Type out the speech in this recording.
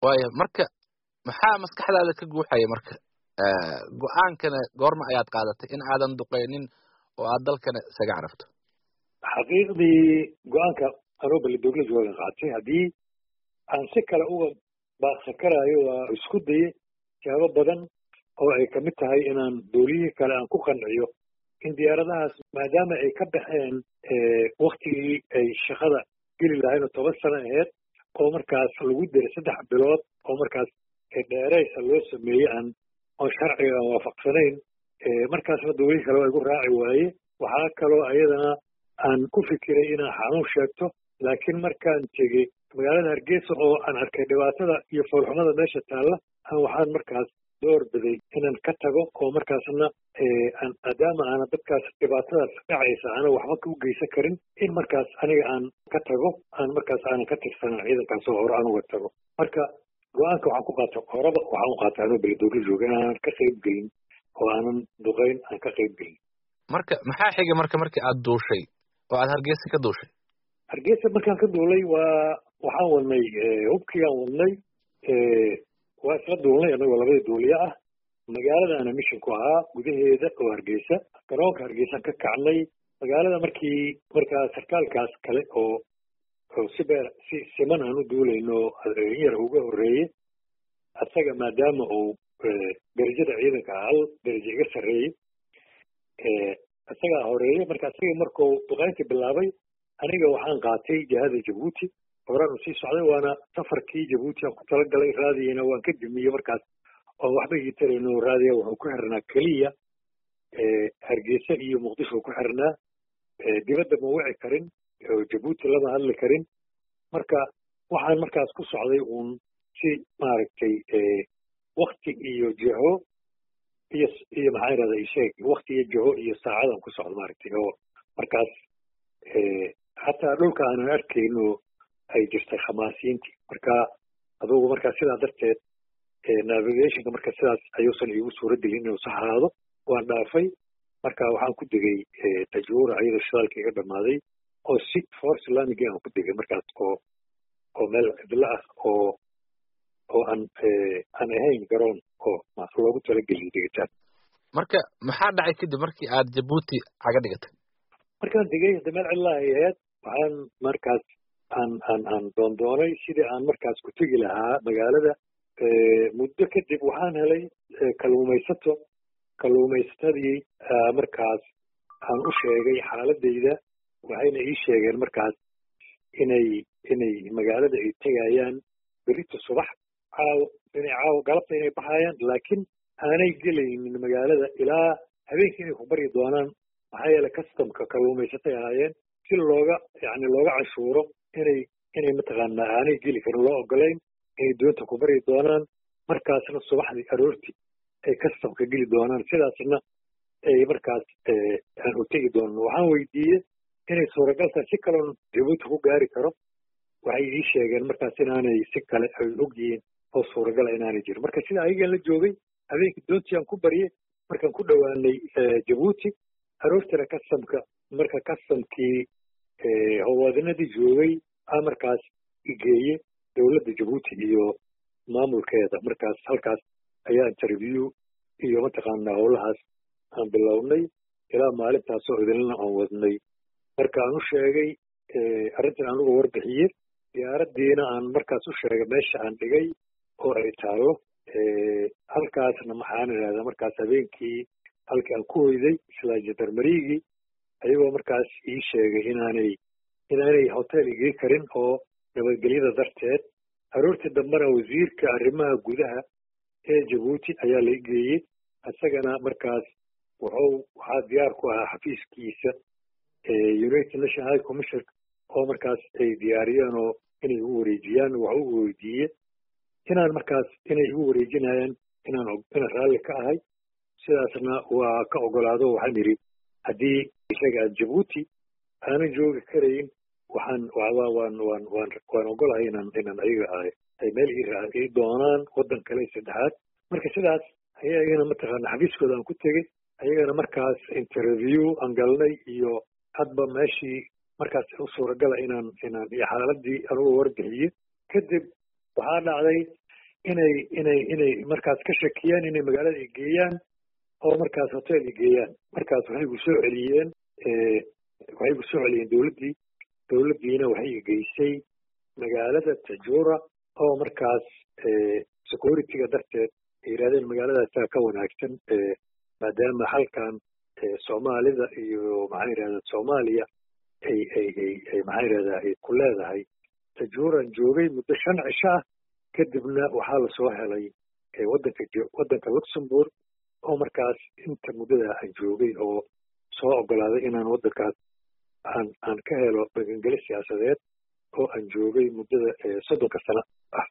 waayo marka maxaa maskaxdaada ka guuxaya marka go-aankana goorma ayaad qaadatay in aadan duqeynin oo aad dalkana isaga carafto xaqiiqdii go-aanka anoo balidogle joogan qaatay haddii aan si kale uga baaqsan karaayo waa isku daye jaabo badan oo ay kamid tahay inaan dowliyihii kale aan ku qanciyo in diyaaradahaas maadaama ay ka baxeen waktigii ay shaqada geli lahayn oo 10 sano aheyd oo markaas lagu diray 3 bilood oo markaas dheeraysa loo sameeyey oo sharciga aan waafaqsanayn markaasna dowlihii kale waa igu raaci waaye waxaa kaloo ayadana aan ku fikiray inaan xanuun sheegto laakiin markaan tegey magaalada hargeysa oo aan arkay dhibaatada iyo foolxumada meesha taalla waxaan markaas door biday inaan ka tago oo markaasna maadaama aana dadkaas dhibaatadaas dhacaysa aanan waxba u geysan karin in markaas aniga aan ka tago markaas aanan ka tirsanan ciidankaas oo hore aan uga tago marka go-aanka waxaan ku qaata horaba waxaan u qaatay anoo belidogle jooga inaanan ka qayb gelin oo aanan duqeyn aan ka qayb gelin marka maxaa xiga markii aad duushay oo aad hargeysa ka duushay hargeysa markaan ka duulay waxaan wadnay hubkigaan wadnay waa isla duulnay anagoo labada duuliye ah magaaladaana missionku ahaa gudaheeda oo hargeysa garoonka hargeysaan ka kacnay magaalada markaa sarkaalkaas kale oo si siman aan u duulayno yar uga horreeye asaga maadaama uu derajada ciidanka hal derajo iga sarreeyey isagaa horeeye marka isaga markuu duqeyntii bilaabay aniga waxaan qaatay jihada jabuuti horaan u sii socday waana safarkii jabuuti aan ku talagalay raadiyana waan ka dimiyey markaas oo waxba ii tarayno raadiya wuxuu ku xirnaa keliya hargeysa iyo muqdisho ku xirnaa dibadda ma wici karin oo jabuuti lama hadli karin marka waxaan markaas ku socday uun si maaragtay wakti iyo jiho iyo maxaa irahda isheeg wakti iyo jiho iyo saacadan ku socdo maaragtay oo markaas hataa dhulka aanan arkayn oo ay jirtay khamaasiyiintii marka adugu markaa sidaa darteed navigationka marka sidaas ayuusan iigu suura gelin inuu sax ahaado waan dhaafay marka waxaan ku degay tajuura ayadoo shidaalka iga dhamaaday oo si for islamiga aan ku degay markaas oo meel cidlo ah oo aan ahayn garoon oo loogu talageliyay degitaan marka maxaa dhacay kadib markii aad jabuuti caga dhigatay markaan degay hadda meel cidla ay ahayd waxaan markaas aan doondoonay sidii aan markaas ku tegi lahaa magaalada muddo kadib waxaan helay kalluumaysatadii markaas aan u sheegay xaaladayda waxayna ii sheegeen markaas inay magaalada ay tegayaan berito subax caawo galabta inay baxayaan laakiin aanay gelaynin magaalada ilaa habeenkii inay ku baryi doonaan maxaa yeelay customka kalluumaysatay ahaayeen si looga canshuuro inay mataqaanaa aanay geli karin loo ogolayn inay doonta ku baryi doonaan markaasna subaxdii aroortii ay customka geli doonaan sidaasna ay markaas aan u tegi doonan waxaan weydiiyey inay suuragaltahay si kaloon jabuuti ku gaari karo waxay ii sheegeen markaas inaanay si kale ay og yihiin oo suuragala inaanay jirin marka sida ayagaan la joogay habeenkii doontii aan ku baryey markaan ku dhowaanay jabuuti aroortina customkii howlwadinadii joogay markaas igeeye dowladda jabuuti iyo maamulkeeda markaas halkaas ayaa interview iyo mataqaanaa howlahaas aan bilownay ilaa maalintaasoo idinlana aan wadnay marka aan u sheegay arrintan aan uga warbixiyey diyaaraddiina aan markaas u sheegay meesha aan dhigay oo ay taalo halkaasna maxaan idhahdaa markaas habeenkii halkii aan ku hoyday isla jandarmariigii ayagoo markaas ii sheegay inaanay hotel igii karin oo nabadgelyada darteed aroortii dambena wasiirka arrimaha gudaha ee jabuuti ayaa la geeyey isagana markaas waxaa diyaar ku ahaa xafiiskiisa united national high commission oo markaas ay diyaariyeen oo inay igu wareejiyaan wax ugu weydiiye inay igu wareejinayaan inaan raalli ka ahay sidaasna waa ka ogolaado waxaan yidhi haddii isaga aan jabuuti aanan joogi karayn waan ogolahay inaan ayaga ay meel ii doonaan waddan kale saddexaad marka sidaas ayagana mataqaana xafiiskooda aan ku tegey ayagana markaas interview aan galnay iyo hadba meeshii markaas u suuragala inaan iyo xaaladii anugu warbixiyey kadib waxaa dhacday inay markaas ka shakiyaan inay magaalada ay geeyaan oo markaas hotel ay geeyaan. markaas waxay gu soo celiyeen dowladdiina waxay geysay magaalada Tajura oo markaas security-ga darteed ay yidhahdeen magaaladaasa ka wanaagsan maadaama halkan Soomaalida iyo maxaa yidhahdaa Soomaaliya ay maxaa yidhahdaa ay ku leedahay. Tajuran joogay muddo 5 cisho ah kadibna waxaa la soo helay waddanka Luxembourg oo markaas inta muddada aan joogay oo soo ogolaaday inaan waddankaas aan ka helo magangeli siyaasadeed oo aan joogay muddada 30 sano ah.